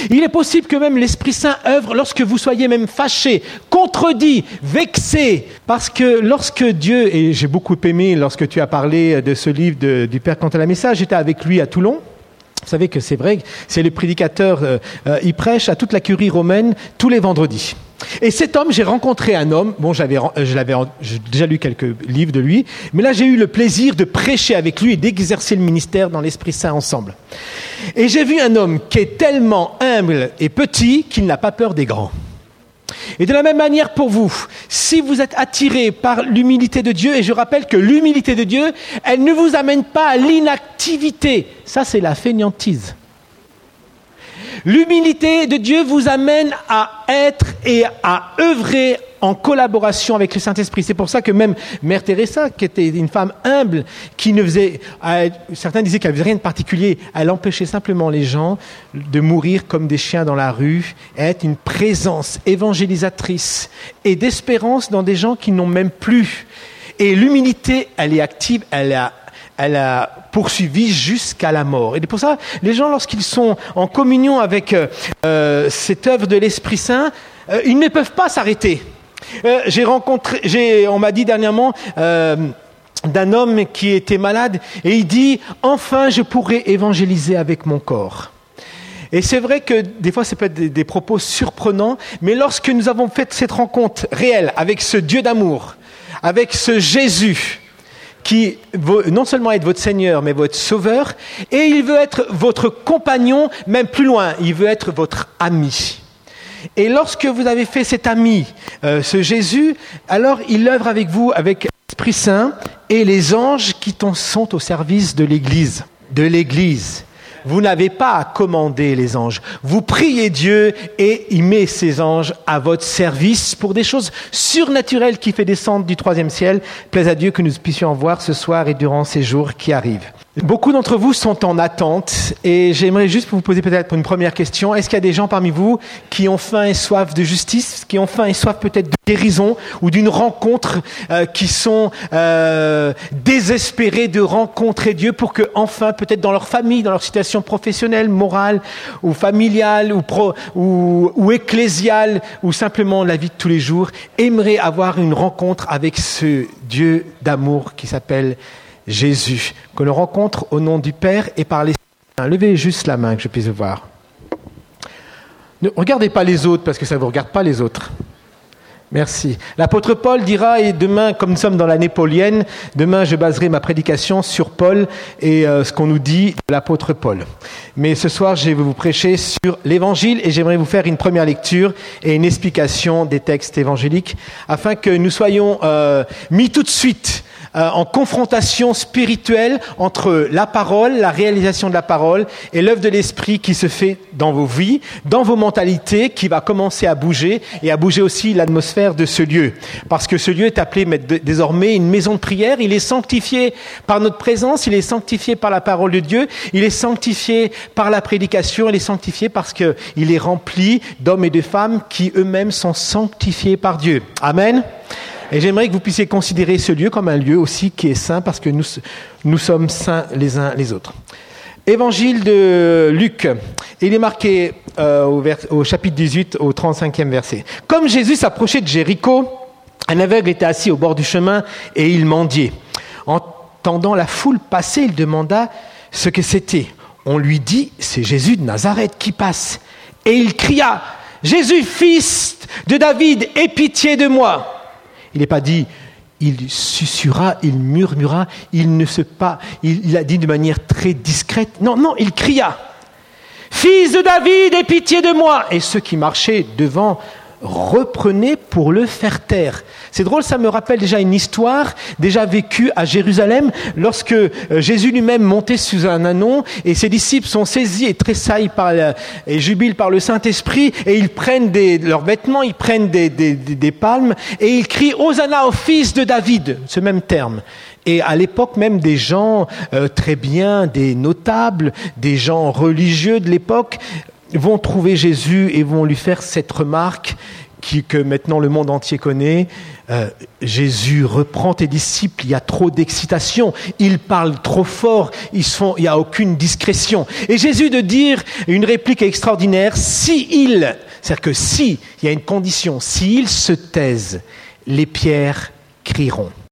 Il est possible que même l'Esprit Saint œuvre lorsque vous soyez même fâchés, contredits, vexés. Parce que lorsque Dieu, et j'ai beaucoup aimé lorsque tu as parlé de ce livre du Père Cantalamessa, j'étais avec lui à Toulon. Vous savez que c'est vrai, c'est le prédicateur, il prêche à toute la curie romaine tous les vendredis. Et cet homme, j'ai rencontré un homme, bon, j'ai déjà lu quelques livres de lui, mais là j'ai eu le plaisir de prêcher avec lui et d'exercer le ministère dans l'Esprit Saint ensemble. Et j'ai vu un homme qui est tellement humble et petit qu'il n'a pas peur des grands. Et de la même manière pour vous, si vous êtes attirés par l'humilité de Dieu, et je rappelle que l'humilité de Dieu, elle ne vous amène pas à l'inactivité. Ça, c'est la fainéantise. L'humilité de Dieu vous amène à être et à œuvrer en collaboration avec le Saint-Esprit. C'est pour ça que même Mère Teresa, qui était une femme humble, qui ne faisait, certains disaient qu'elle ne faisait rien de particulier, elle empêchait simplement les gens de mourir comme des chiens dans la rue, et être une présence évangélisatrice et d'espérance dans des gens qui n'ont même plus. Et l'humilité, elle est active, elle a poursuivi jusqu'à la mort. Et pour ça, les gens, lorsqu'ils sont en communion avec cette œuvre de l'Esprit Saint, ils ne peuvent pas s'arrêter. On m'a dit dernièrement d'un homme qui était malade, et il dit « Enfin, je pourrai évangéliser avec mon corps ». Et c'est vrai que des fois, ça peut être des propos surprenants, mais lorsque nous avons fait cette rencontre réelle avec ce Dieu d'amour, avec ce Jésus, qui veut non seulement être votre Seigneur, mais votre Sauveur, et il veut être votre compagnon, même plus loin, il veut être votre ami. Et lorsque vous avez fait cet ami, ce Jésus, alors il œuvre avec vous, avec l'Esprit Saint et les anges qui sont au service de l'Église. Vous n'avez pas à commander les anges. Vous priez Dieu et il met ces anges à votre service pour des choses surnaturelles qui fait descendre du 3e ciel. Plaise à Dieu que nous puissions en voir ce soir et durant ces jours qui arrivent. Beaucoup d'entre vous sont en attente et j'aimerais juste vous poser peut-être une première question. Est-ce qu'il y a des gens parmi vous qui ont faim et soif de justice, qui ont faim et soif peut-être de guérison ou d'une rencontre, qui sont désespérés de rencontrer Dieu pour que enfin, peut-être dans leur famille, dans leur situation professionnelle, morale ou familiale ou ecclésiale ou simplement la vie de tous les jours, aimeraient avoir une rencontre avec ce Dieu d'amour qui s'appelle Jésus, que l'on rencontre au nom du Père et par l'Esprit. Levez juste la main que je puisse voir. Ne regardez pas les autres parce que ça ne vous regarde pas les autres. Merci. L'apôtre Paul dira, et demain, comme nous sommes dans l'année paulienne, demain je baserai ma prédication sur Paul et ce qu'on nous dit de l'apôtre Paul. Mais ce soir, je vais vous prêcher sur l'Évangile et j'aimerais vous faire une première lecture et une explication des textes évangéliques afin que nous soyons mis tout de suite en confrontation spirituelle entre la parole, la réalisation de la parole et l'œuvre de l'Esprit qui se fait dans vos vies, dans vos mentalités, qui va commencer à bouger et à bouger aussi l'atmosphère de ce lieu. Parce que ce lieu est appelé désormais une maison de prière, il est sanctifié par notre présence, il est sanctifié par la parole de Dieu, il est sanctifié par la prédication, il est sanctifié parce qu'il est rempli d'hommes et de femmes qui eux-mêmes sont sanctifiés par Dieu. Amen. Et j'aimerais que vous puissiez considérer ce lieu comme un lieu aussi qui est saint parce que nous sommes saints les uns les autres. Évangile de Luc, il est marqué au chapitre 18, au 35e verset. Comme Jésus s'approchait de Jéricho, un aveugle était assis au bord du chemin et il mendiait. Entendant la foule passer, il demanda ce que c'était. On lui dit, c'est Jésus de Nazareth qui passe. Et il cria, Jésus, fils de David, aie pitié de moi. Il n'est pas dit, il susurra, il murmura, il a dit de manière très discrète. Non, il cria. Fils de David, aie pitié de moi. Et ceux qui marchaient devant reprenaient pour le faire taire. C'est drôle, ça me rappelle déjà une histoire déjà vécue à Jérusalem lorsque Jésus lui-même montait sous un ânon et ses disciples sont saisis et tressaillent et jubilent par le Saint-Esprit et ils prennent leurs vêtements, ils prennent des palmes et ils crient « Hosanna au fils de David », ce même terme. Et à l'époque même, des gens très bien, des notables, des gens religieux de l'époque vont trouver Jésus et vont lui faire cette remarque que maintenant le monde entier connaît. Jésus reprend tes disciples, il y a trop d'excitation, ils parlent trop fort, il n'y a aucune discrétion. Et Jésus de dire une réplique extraordinaire, c'est-à-dire que si, il y a une condition, s'ils se taisent, les pierres crieront.